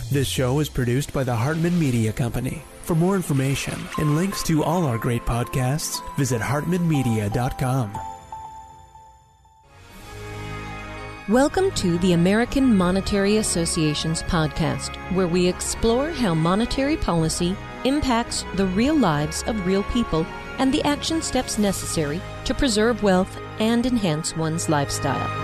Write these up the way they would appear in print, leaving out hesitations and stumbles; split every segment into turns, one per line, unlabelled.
This show is produced by the Hartman Media Company. For more information and links to all our great podcasts, visit hartmanmedia.com.
Welcome to the American Monetary Association's podcast, where we explore how monetary policy impacts the real lives of real people and the action steps necessary to preserve wealth and enhance one's lifestyle.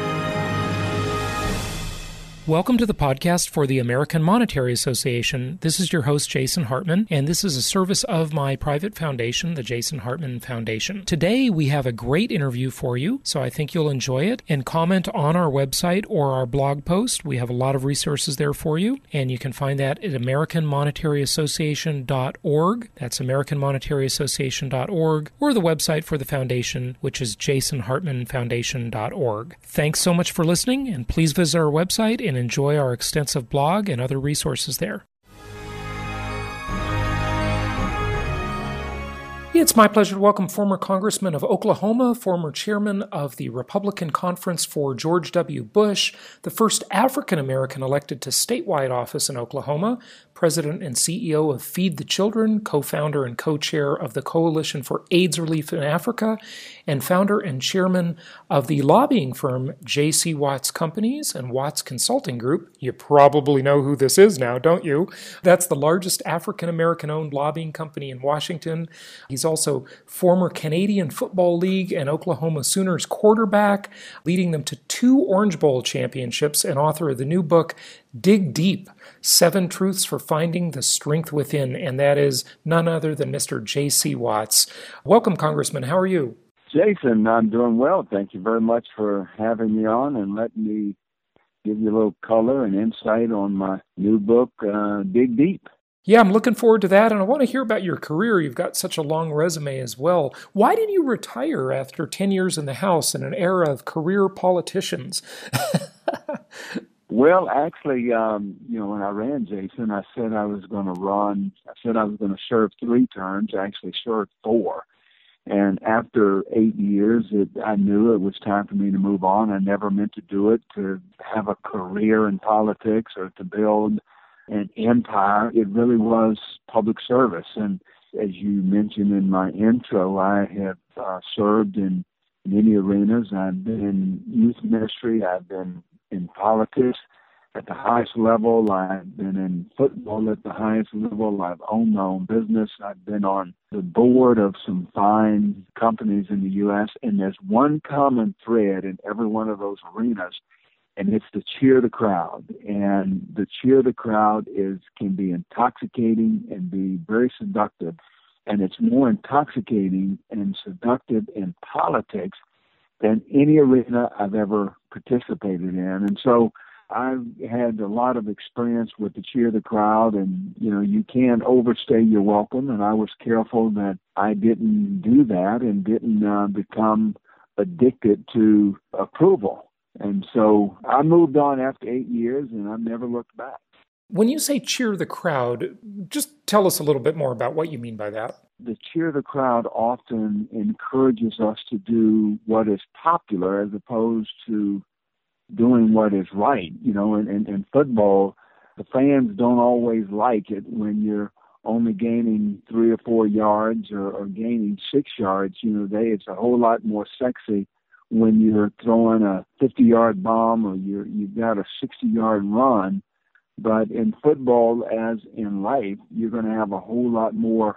Welcome to the podcast for the American Monetary Association. This is your host, Jason Hartman, and this is a service of my private foundation, the Jason Hartman Foundation. Today, we have a great interview for you, so I think you'll enjoy it. And comment on our website or our blog post. We have a lot of resources there for you, and you can find that at AmericanMonetaryAssociation.org. That's AmericanMonetaryAssociation.org, or the website for the foundation, which is JasonHartmanFoundation.org. Thanks so much for listening, and please visit our website and enjoy our extensive blog and other resources there. It's my pleasure to welcome former Congressman of Oklahoma, former chairman of the Republican Conference for George W. Bush, the first African-American elected to statewide office in Oklahoma, president and CEO of Feed the Children, co-founder and co-chair of the Coalition for AIDS Relief in Africa, and founder and chairman of the lobbying firm J.C. Watts Companies and Watts Consulting Group. You probably know who this is now, don't you? That's the largest African-American-owned lobbying company in Washington. He's also former Canadian Football League and Oklahoma Sooners quarterback, leading them to 2 Orange Bowl championships, and author of the new book, Dig Deep, 7 Truths for Finding the Strength Within, and that is none other than Mr. J.C. Watts. Welcome, Congressman. How are you?
Jason, I'm doing well. Thank you very much for having me on and letting me give you a little color and insight on my new book, Dig Deep.
Yeah, I'm looking forward to that, and I want to hear about your career. You've got such a long resume as well. Why did you retire after 10 years in the House in an era of career politicians?
Well, actually, when I ran, Jason, I said I was going to run. I said I was going to serve 3 terms. I actually served 4. And after 8 years, I knew it was time for me to move on. I never meant to do it to have a career in politics or to build an empire. It really was public service. And as you mentioned in my intro, I have served in many arenas. I've been in youth ministry. I've been in politics at the highest level. I've been in football at the highest level. I've owned my own business. I've been on the board of some fine companies in the U.S., and there's one common thread in every one of those arenas, and it's to cheer the crowd. And the cheer the crowd can be intoxicating and be very seductive. And it's more intoxicating and seductive in politics than any arena I've ever participated in. And so I've had a lot of experience with the cheer the crowd, and, you can't overstay your welcome. And I was careful that I didn't do that and didn't become addicted to approval. And so I moved on after 8 years, and I've never looked back.
When you say cheer the crowd, just tell us a little bit more about what you mean by that.
The cheer the crowd often encourages us to do what is popular as opposed to doing what is right. In football, the fans don't always like it when you're only gaining 3 or 4 yards or gaining 6 yards. It's a whole lot more sexy when you're throwing a 50-yard bomb or you've got a 60-yard run. But in football, as in life, you're going to have a whole lot more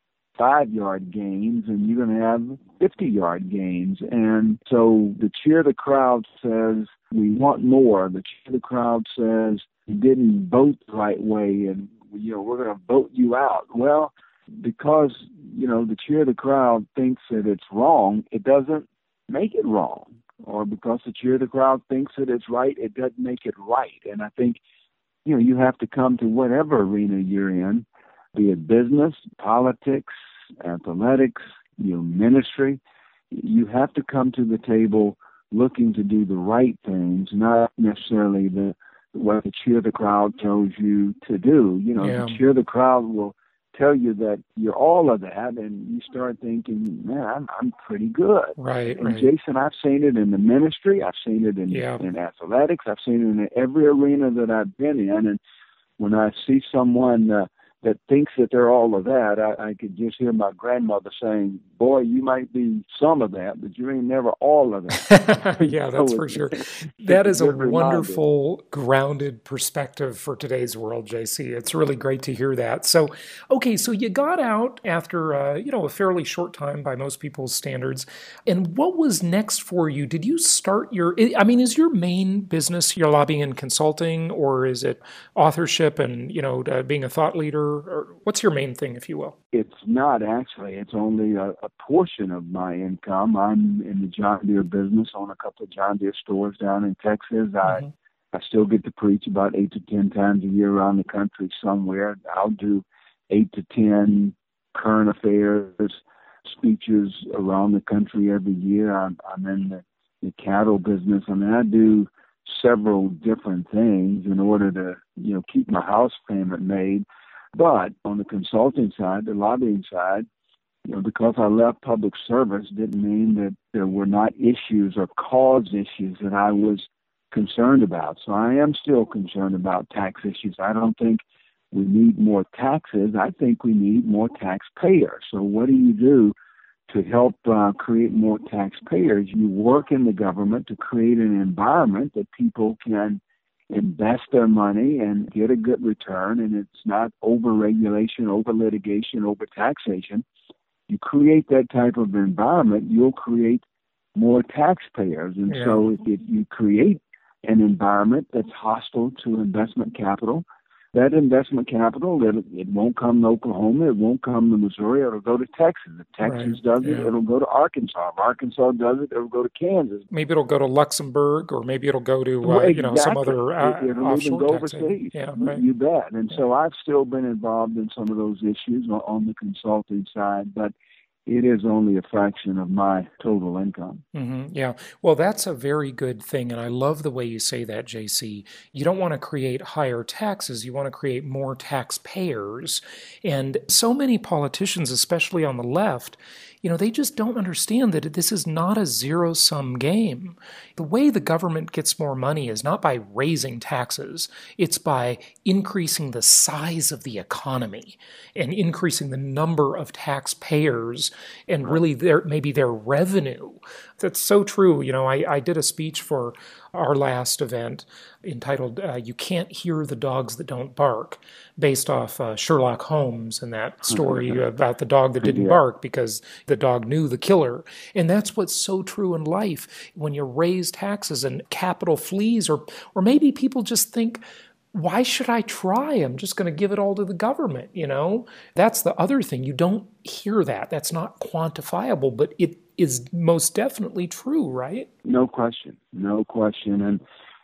5-yard gains, and you're going to have 50-yard gains. And so the cheer the crowd says, we want more. The cheer the crowd says, you didn't vote the right way, and we're going to vote you out. Well, because, the cheer the crowd thinks that it's wrong, it doesn't make it wrong. Or because the cheer the crowd thinks that it's right, it doesn't make it right. And I think, you have to come to whatever arena you're in, be it business, politics, athletics, ministry. You have to come to the table looking to do the right things, not necessarily what the cheer the crowd tells you to do. The cheer the crowd will tell you that you're all of that, and you start thinking, man, I'm pretty good.
Right.
Jason, I've seen it in the ministry. I've seen it in athletics. I've seen it in every arena that I've been in. And when I see someone that thinks that they're all of that, I could just hear my grandmother saying, "Boy, you might be some of that, but you ain't never all of that."
Yeah, that's for sure. That is a wonderful, grounded perspective for today's world, JC. It's really great to hear that. So, okay, so you got out after, a fairly short time by most people's standards. And what was next for you? Did you start is your main business your lobbying and consulting, or is it authorship and, being a thought leader? Or what's your main thing, if you will?
It's not actually. It's only a portion of my income. I'm in the John Deere business, own a couple of John Deere stores down in Texas. I still get to preach about 8 to 10 times a year around the country somewhere. I'll do 8 to 10 current affairs speeches around the country every year. I'm in the cattle business. I do several different things in order to, keep my house payment made. But on the consulting side, the lobbying side, because I left public service didn't mean that there were not issues or cause issues that I was concerned about. So I am still concerned about tax issues. I don't think we need more taxes. I think we need more taxpayers. So what do you do to help create more taxpayers? You work in the government to create an environment that people can invest their money and get a good return, and it's not over-regulation, over-litigation, over-taxation. You create that type of environment, you'll create more taxpayers. And so if you create an environment that's hostile to investment capital, that investment capital, it won't come to Oklahoma, it won't come to Missouri, it'll go to Texas. If Texas does it, it'll go to Arkansas. If Arkansas does it, it'll go to Kansas.
Maybe it'll go to Luxembourg, or maybe it'll go to some other
it'll even go
taxing.
overseas.
Yeah, right.
You bet. And so I've still been involved in some of those issues on the consulting side, but it is only a fraction of my total income.
Mm-hmm. Yeah. Well, that's a very good thing. And I love the way you say that, JC. You don't want to create higher taxes. You want to create more taxpayers. And so many politicians, especially on the left, they just don't understand that this is not a zero-sum game. The way the government gets more money is not by raising taxes. It's by increasing the size of the economy and increasing the number of taxpayers and really maybe their revenue. That's so true. I did a speech for our last event entitled You Can't Hear the Dogs That Don't Bark, based off Sherlock Holmes and that story about the dog that didn't bark because the dog knew the killer. And that's what's so true in life. When you raise taxes and capital flees, or maybe people just think, why should I try? I'm just going to give it all to the government, That's the other thing. You don't hear that. That's not quantifiable, but it is most definitely true, right?
No question. And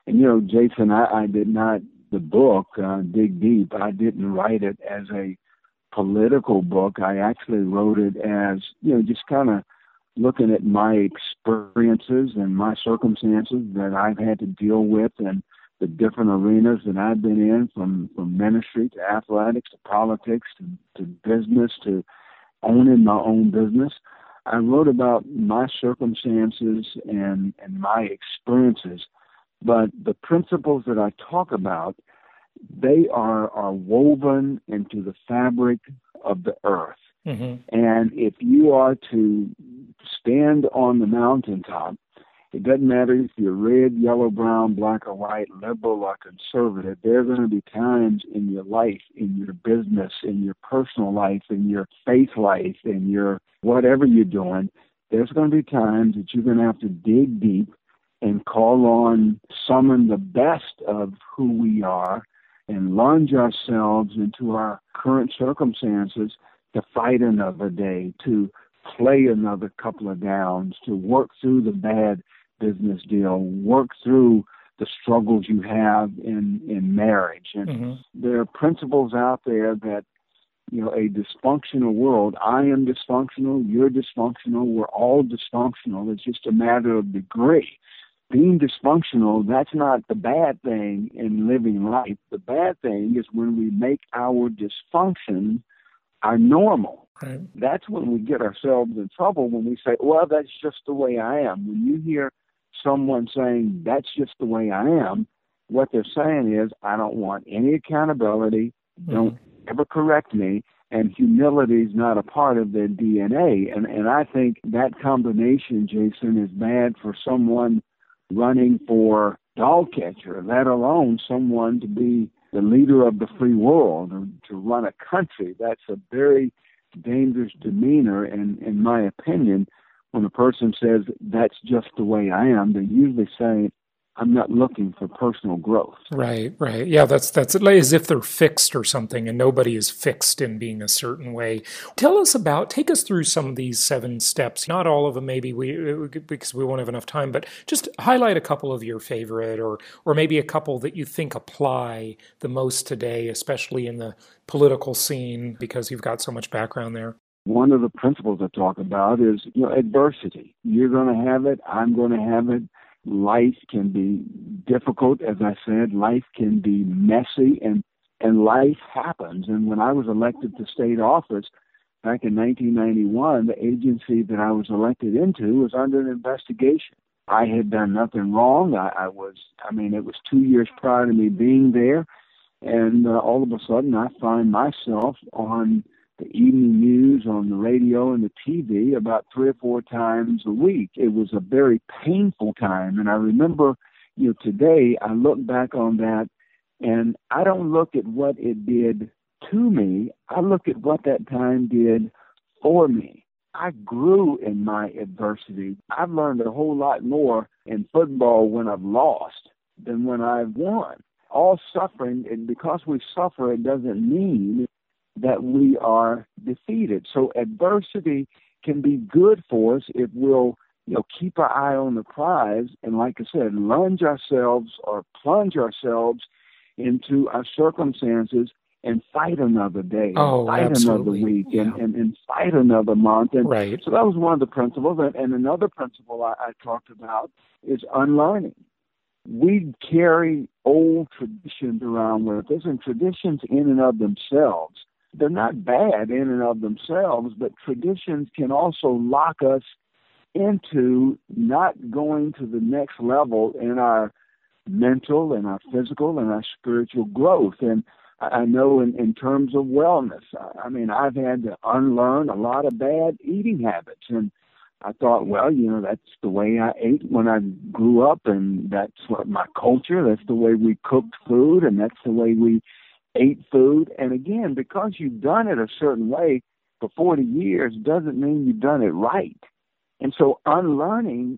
Jason, I did not, the book, Dig Deep, I didn't write it as a political book. I actually wrote it as, just kind of looking at my experiences and my circumstances that I've had to deal with and the different arenas that I've been in, from ministry to athletics to politics to business to owning my own business. I wrote about my circumstances and my experiences, but the principles that I talk about, they are woven into the fabric of the earth. Mm-hmm. And if you are to stand on the mountaintop, it doesn't matter if you're red, yellow, brown, black or white, liberal or conservative. There are going to be times in your life, in your business, in your personal life, in your faith life, in your whatever you're doing, there's going to be times that you're going to have to dig deep and summon the best of who we are and plunge ourselves into our current circumstances to fight another day, to play another couple of downs, to work through the bad business deal, work through the struggles you have in marriage. And there are principles out there that, a dysfunctional world, I am dysfunctional, you're dysfunctional, we're all dysfunctional. It's just a matter of degree. Being dysfunctional, that's not the bad thing in living life. The bad thing is when we make our dysfunction our normal. Right. That's when we get ourselves in trouble, when we say, well, that's just the way I am. When you hear someone saying, that's just the way I am, what they're saying is, I don't want any accountability. Don't ever correct me. And humility is not a part of their DNA. And I think that combination, Jason, is bad for someone running for dog catcher, let alone someone to be the leader of the free world or to run a country. That's a very dangerous demeanor. And in my opinion, when a person says, that's just the way I am, they're usually saying, I'm not looking for personal growth.
Right. Yeah, that's as if they're fixed or something, and nobody is fixed in being a certain way. Take us through some of these 7 steps. Not all of them, maybe because we won't have enough time, but just highlight a couple of your favorite, or maybe a couple that you think apply the most today, especially in the political scene, because you've got so much background there.
One of the principles I talk about is, adversity. You're going to have it. I'm going to have it. Life can be difficult, as I said. Life can be messy, and life happens. And when I was elected to state office back in 1991, the agency that I was elected into was under an investigation. I had done nothing wrong. It was 2 years prior to me being there, and all of a sudden I find myself on the evening news, on the radio and the TV about 3 or 4 times a week. It was a very painful time. And I remember, today I look back on that, and I don't look at what it did to me. I look at what that time did for me. I grew in my adversity. I've learned a whole lot more in football when I've lost than when I've won. All suffering, and because we suffer, it doesn't mean that we are defeated. So adversity can be good for us if we'll, keep our eye on the prize and, like I said, plunge ourselves into our circumstances and fight another day, fight another week, and fight another month. And
right.
So that was one of the principles. And another principle I talked about is unlearning. We carry old traditions around with us, and traditions in and of themselves, they're not bad in and of themselves, but traditions can also lock us into not going to the next level in our mental and our physical and our spiritual growth. And I know in terms of wellness, I've had to unlearn a lot of bad eating habits. And I thought, that's the way I ate when I grew up, and that's what my culture, that's the way we cooked food, and that's the way we ate food. And again, because you've done it a certain way for 40 years doesn't mean you've done it right. And so unlearning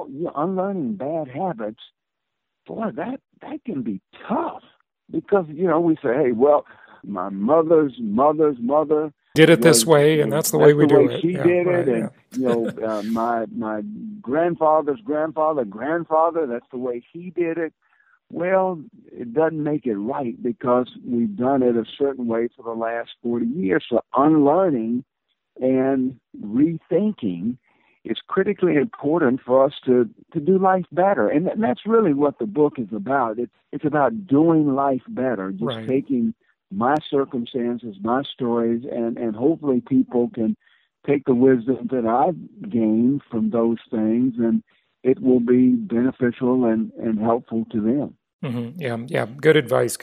bad habits, boy, that can be tough, because, we say, hey, my mother's mother
did it this way, and that's the way we do it.
She did it, and my grandfather's grandfather, that's the way he did it. Well, it doesn't make it right because we've done it a certain way for the last 40 years. So unlearning and rethinking is critically important for us to do life better. And that's really what the book is about. It's about doing life better, just taking my circumstances, my stories, and hopefully people can take the wisdom that I've gained from those things, and it will be beneficial and helpful to them.
Mm-hmm. Yeah. Good advice.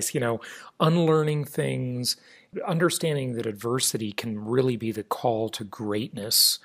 Unlearning things, understanding that adversity can really be the call to greatness.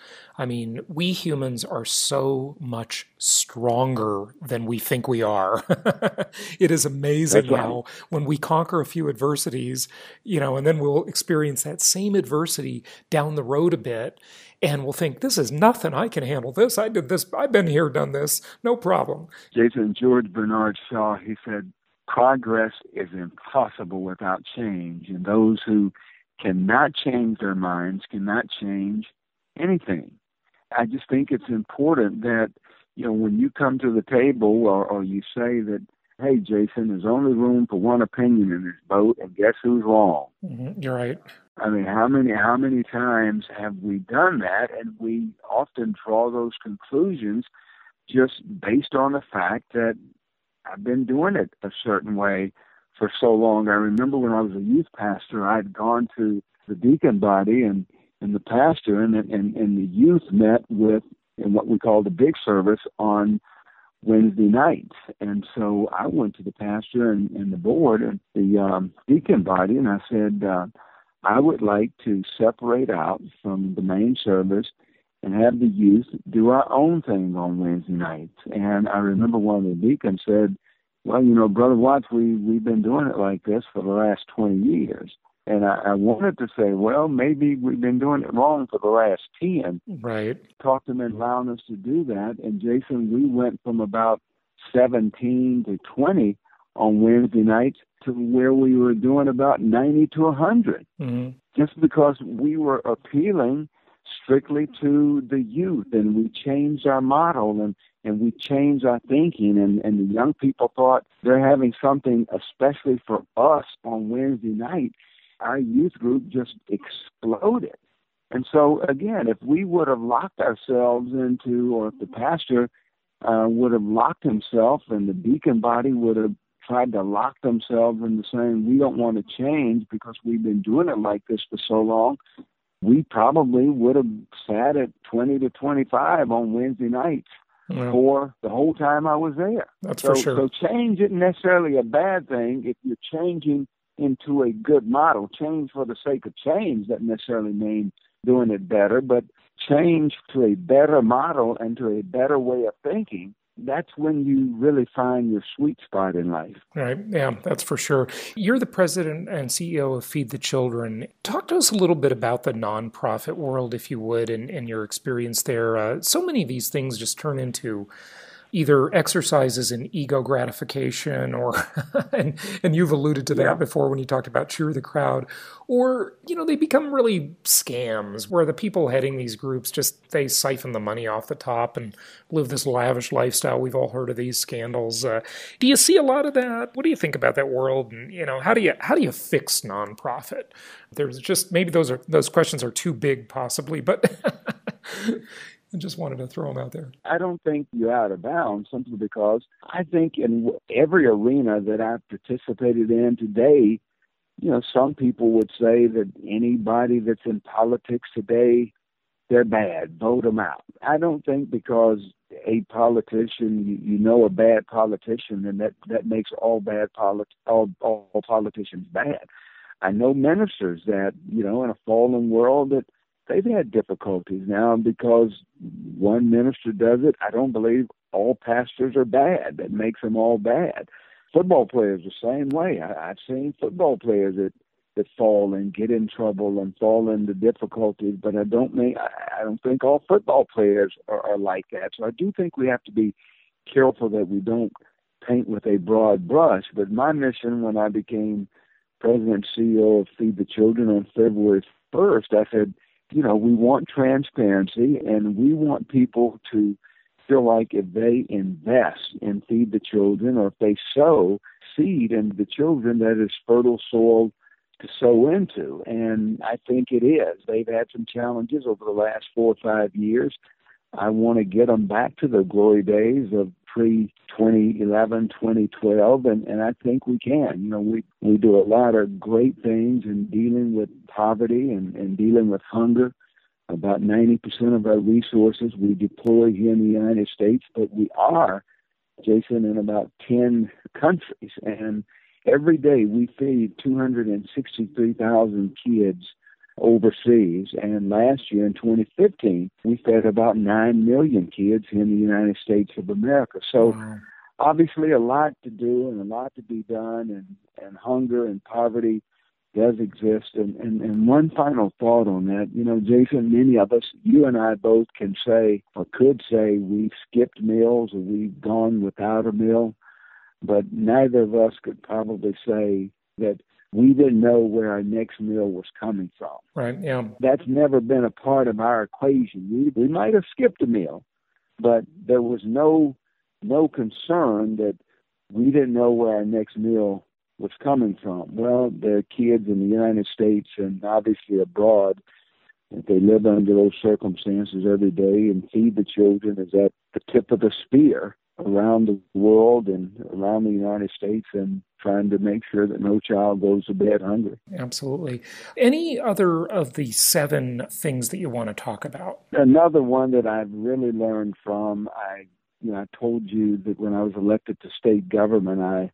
We humans are so much stronger than we think we are. It is amazing how when we conquer a few adversities, and then we'll experience that same adversity down the road a bit, and we'll think, this is nothing. I can handle this. I did this. I've been here, done this. No problem.
Jason, George Bernard Shaw, he said, progress is impossible without change. And those who cannot change their minds cannot change anything. I just think it's important that, when you come to the table or you say that, hey, Jason, there's only room for one opinion in this boat, and guess who's wrong?
Mm-hmm. You're right.
How many times have we done that? And we often draw those conclusions just based on the fact that I've been doing it a certain way for so long. I remember when I was a youth pastor, I'd gone to the deacon body and the pastor and the youth met with in what we call the big service on Wednesday nights. And so I went to the pastor and the board and the deacon body, and I said, I would like to separate out from the main service and have the youth do our own thing on Wednesday nights. And I remember one of the deacons said, well, Brother Watts, we've been doing it like this for the last 20 years. And I wanted to say, well, maybe we've been doing it wrong for the last 10.
Right.
Talked them into allowing us to do that. And Jason, we went from about 17 to 20 on Wednesday nights to where we were doing about 90 to 100. Mm-hmm. Just because we were appealing strictly to the youth, and we changed our model and we changed our thinking, and the young people thought they're having something especially for us on Wednesday night. Our youth group just exploded. And so, again, if we would have locked ourselves into, or if the pastor would have locked himself and the deacon body would have tried to lock themselves into saying, we don't want to change because we've been doing it like this for so long, we probably would have sat at 20 to 25 on Wednesday nights for the whole time I was there.
That's for sure.
So change isn't necessarily a bad thing if you're changing into a good model. Change for the sake of change doesn't necessarily mean doing it better, but change to a better model and to a better way of thinking, that's when you really find your sweet spot in life.
Right. Yeah, that's for sure. You're the president and CEO of Feed the Children. Talk to us a little bit about the nonprofit world, if you would, and your experience there. So many of these things just turn into either exercises in ego gratification or, and you've alluded to that before when you talked about cheer the crowd, or, they become really scams where the people heading these groups they siphon the money off the top and live this lavish lifestyle. We've all heard of these scandals. Do you see a lot of that? What do you think about that world? And, how do you fix nonprofit? There's just, maybe those questions are too big possibly, but I just wanted to throw them out there.
I don't think you're out of bounds simply because I think in every arena that I've participated in today, some people would say that anybody that's in politics today, they're bad, vote them out. I don't think because a politician, a bad politician, and that makes all politicians bad. I know ministers that, in a fallen world that they've had difficulties now because one minister does it. I don't believe all pastors are bad. That makes them all bad. Football players the same way. I've seen football players that fall and get in trouble and fall into difficulties, but I don't think all football players are like that. So I do think we have to be careful that we don't paint with a broad brush. But my mission when I became president and CEO of Feed the Children on February 1st, I said, we want transparency, and we want people to feel like if they invest in Feed the Children, or if they sow seed into the children, that is fertile soil to sow into. And I think it is. They've had some challenges over the last 4 or 5 years. I want to get them back to the glory days of pre-2011, 2012, and I think we can. We do a lot of great things in dealing with poverty and dealing with hunger. About 90% of our resources we deploy here in the United States, but we are, Jason, in about 10 countries. And every day we feed 263,000 kids overseas. And last year in 2015, we fed about 9 million kids in the United States of America. So obviously a lot to do and a lot to be done, and hunger and poverty does exist. And one final thought on that, Jason, many of us, you and I both can say or could say we've skipped meals or we've gone without a meal, but neither of us could probably say that we didn't know where our next meal was coming from.
Right, yeah.
That's never been a part of our equation. We might have skipped a meal, but there was no concern that we didn't know where our next meal was coming from. Well, there are kids in the United States and obviously abroad that they live under those circumstances every day, and Feed the Children is at the tip of the spear around the world and around the United States, and trying to make sure that no child goes to bed hungry.
Absolutely. Any other of the 7 things that you want to talk about?
Another one that I've really learned from, I I told you that when I was elected to state government, I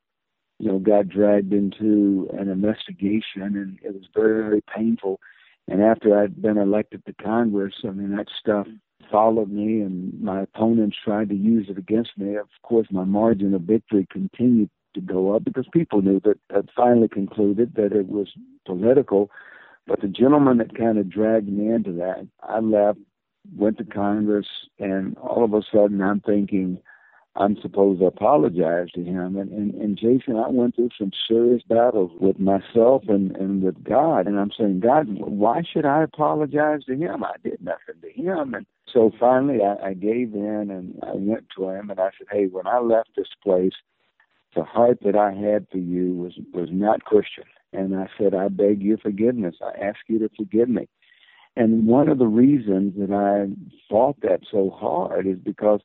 got dragged into an investigation, and it was very, very painful. And after I'd been elected to Congress, that stuff followed me, and my opponents tried to use it against me. Of course, my margin of victory continued to go up because people knew that I'd finally concluded that it was political. But the gentleman that kind of dragged me into that, I left, went to Congress, and all of a sudden I'm thinking I'm supposed to apologize to him. And Jason, I went through some serious battles with myself and with God. And I'm saying, God, why should I apologize to him? I did nothing to him. And so finally I gave in, and I went to him and I said, hey, when I left this place, the heart that I had for you was not Christian. And I said, I beg your forgiveness. I ask you to forgive me. And one of the reasons that I fought that so hard is because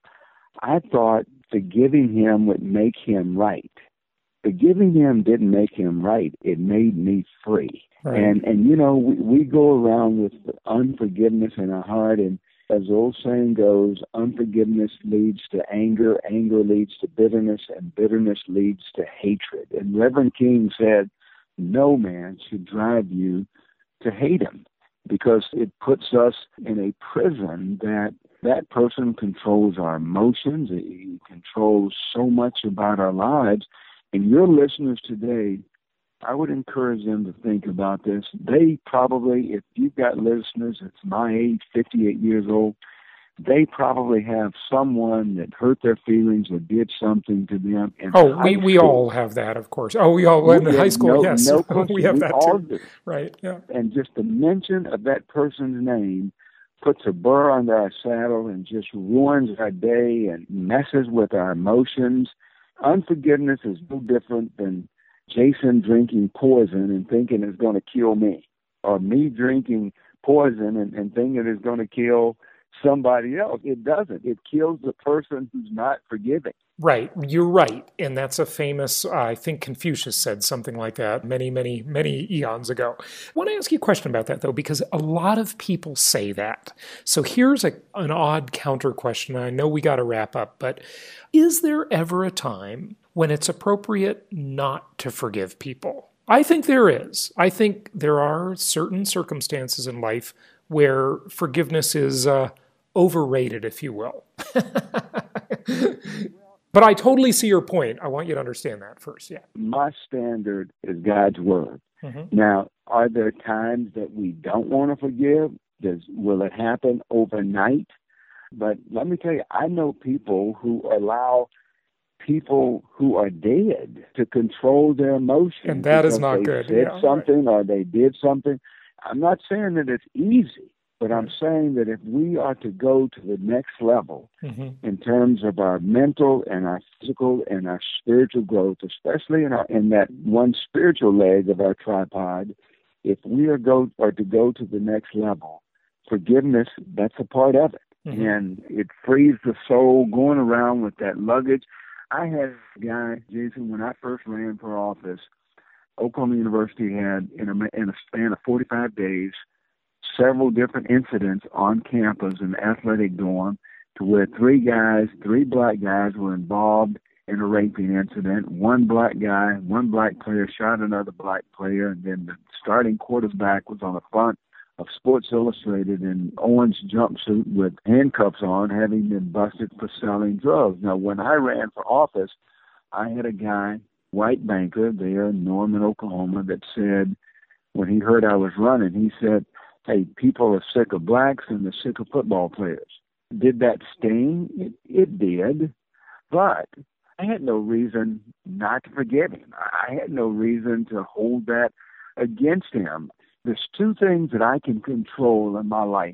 I thought forgiving him would make him right. Forgiving him didn't make him right. It made me free. Right. And we go around with unforgiveness in our heart, and as the old saying goes, unforgiveness leads to anger, anger leads to bitterness, and bitterness leads to hatred. And Reverend King said, no man should drive you to hate him, because it puts us in a prison that person controls our emotions. He controls so much about our lives. And your listeners today, I would encourage them to think about this. They probably, if you've got listeners that's my age, 58 years old, they probably have someone that hurt their feelings or did something to them.
We all have that, of course. We all in high school, yes. No question. We have that too. Do.
Right, yeah. And just the mention of that person's name puts a burr under our saddle and just ruins our day and messes with our emotions. Unforgiveness is no different than Jason drinking poison and thinking it's going to kill me, or me drinking poison and thinking it's going to kill somebody else. It doesn't. It kills the person who's not forgiving.
Right. You're right. And that's a famous, I think Confucius said something like that many, many, many eons ago. I want to ask you a question about that, though, because a lot of people say that. So here's an odd counter question. I know we got to wrap up, but is there ever a time when it's appropriate not to forgive people? I think there is. I think there are certain circumstances in life where forgiveness is overrated, if you will. But I totally see your point. I want you to understand that first, yeah.
My standard is God's word. Mm-hmm. Now, are there times that we don't want to forgive? Will it happen overnight? But let me tell you, I know people who allow people who are dead to control their emotions.
And that is not good.
They said something or they did something. I'm not saying that it's easy, but I'm saying that if we are to go to the next level in terms of our mental and our physical and our spiritual growth, especially in that one spiritual leg of our tripod, if we are to go to the next level, forgiveness, that's a part of it. Mm-hmm. And it frees the soul going around with that luggage. I had a guy, Jason, when I first ran for office, Oklahoma University had, in a span of 45 days, several different incidents on campus in the athletic dorm to where three black guys were involved in a raping incident. One black player shot another black player, and then the starting quarterback was on the front of Sports Illustrated in orange jumpsuit with handcuffs on, having been busted for selling drugs. Now, when I ran for office, I had a guy, white banker there in Norman, Oklahoma, that said, when he heard I was running, he said, hey, people are sick of blacks and they're sick of football players. Did that sting? It did. But I had no reason not to forgive him. I had no reason to hold that against him. There's two things that I can control in my life.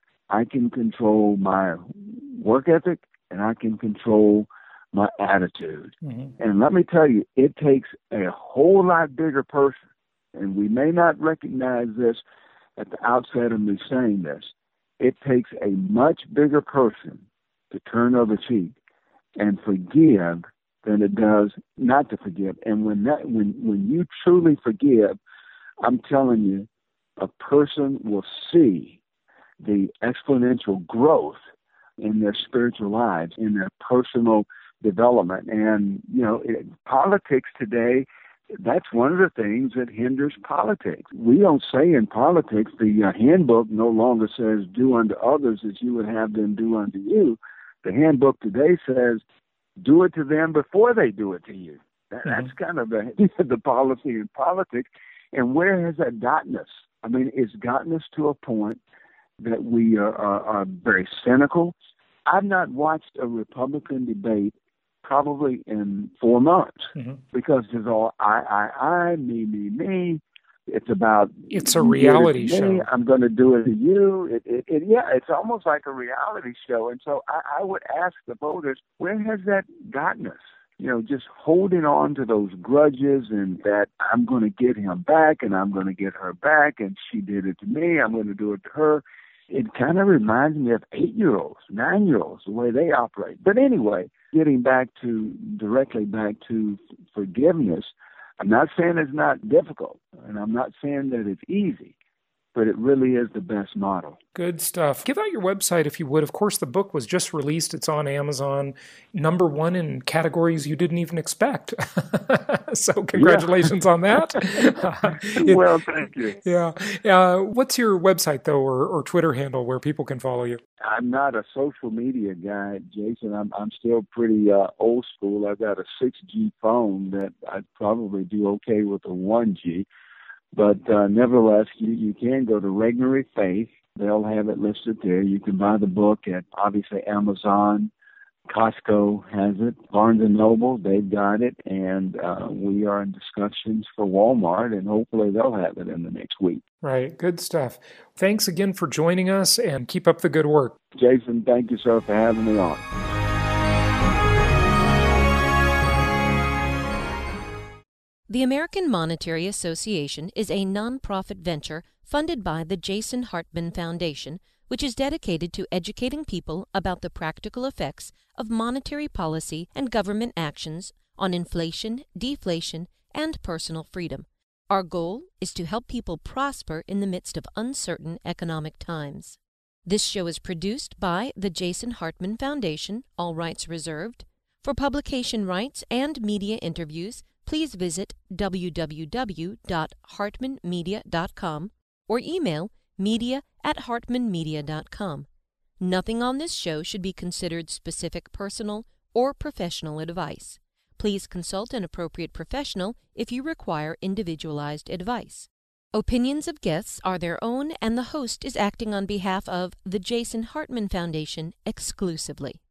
I can control my work ethic and I can control my attitude. Mm-hmm. And let me tell you, it takes a whole lot bigger person, and we may not recognize this at the outset of me saying this. It takes a much bigger person to turn over cheek and forgive than it does not to forgive. And when you truly forgive, I'm telling you, a person will see the exponential growth in their spiritual lives, in their personal development. And, politics today, that's one of the things that hinders politics. We don't say in politics, the handbook no longer says, do unto others as you would have them do unto you. The handbook today says, do it to them before they do it to you. That's kind of the policy in politics. And where has that gotten us? I mean, it's gotten us to a point that we are very cynical. I've not watched a Republican debate probably in 4 months because it's all I, me. It's about
it's a reality show.
I'm going to do it to you. It's almost like a reality show. And so I would ask the voters, where has that gotten us? Just holding on to those grudges and that I'm going to get him back and I'm going to get her back and she did it to me, I'm going to do it to her. It kind of reminds me of 8-year-olds, 9-year-olds, the way they operate. But anyway, getting directly back to forgiveness, I'm not saying it's not difficult, and I'm not saying that it's easy, but it really is the best model.
Good stuff. Give out your website if you would. Of course, the book was just released. It's on Amazon. #1 in categories you didn't even expect. So congratulations on that.
Well, thank you.
Yeah. What's your website, though, or Twitter handle where people can follow you?
I'm not a social media guy, Jason. I'm still pretty old school. I've got a 6G phone that I'd probably do okay with a 1G. But nevertheless, you can go to Regnery Faith. They'll have it listed there. You can buy the book at, obviously, Amazon. Costco has it. Barnes & Noble, they've got it. And we are in discussions for Walmart, and hopefully they'll have it in the next week.
Right. Good stuff. Thanks again for joining us, and keep up the good work.
Jason, thank you, sir, for having me on.
The American Monetary Association is a nonprofit venture funded by the Jason Hartman Foundation, which is dedicated to educating people about the practical effects of monetary policy and government actions on inflation, deflation, and personal freedom. Our goal is to help people prosper in the midst of uncertain economic times. This show is produced by the Jason Hartman Foundation, all rights reserved. For publication rights and media interviews, please visit www.hartmanmedia.com or email media@hartmanmedia.com. Nothing on this show should be considered specific personal or professional advice. Please consult an appropriate professional if you require individualized advice. Opinions of guests are their own, and the host is acting on behalf of the Jason Hartman Foundation exclusively.